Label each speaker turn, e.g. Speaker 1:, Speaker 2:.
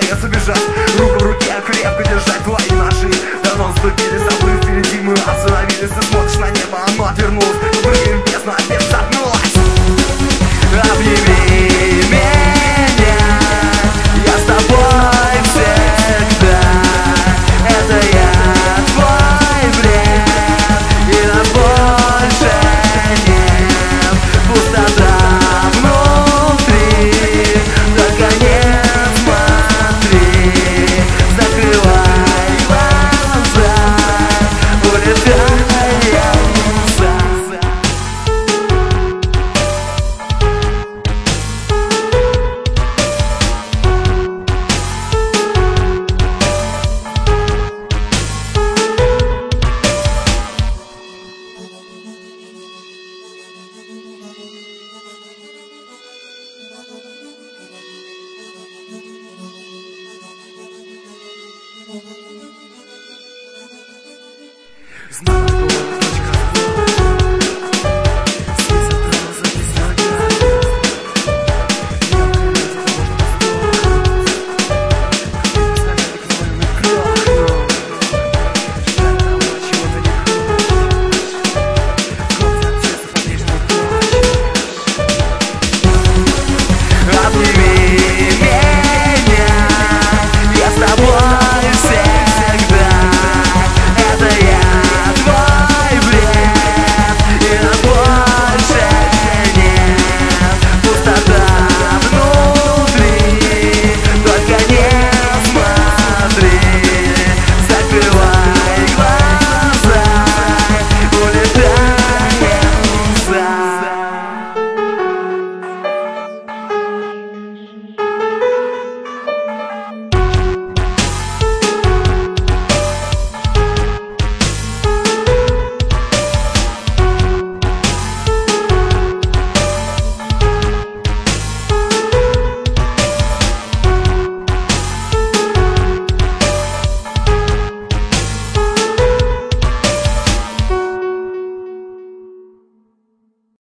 Speaker 1: боятся бежать, руку в руке крепко держать. Твои наши давно наступили, забыв впереди мы остановились. Ты смотришь на небо, оно отвернулось, прыгаем в бездну, опять загнулась. Обними меня, я с тобой всегда. Это я твой бред, и нас больше нет. Пустота внутри, только не смотри. Закрывай глаза, улетаем. Знаю,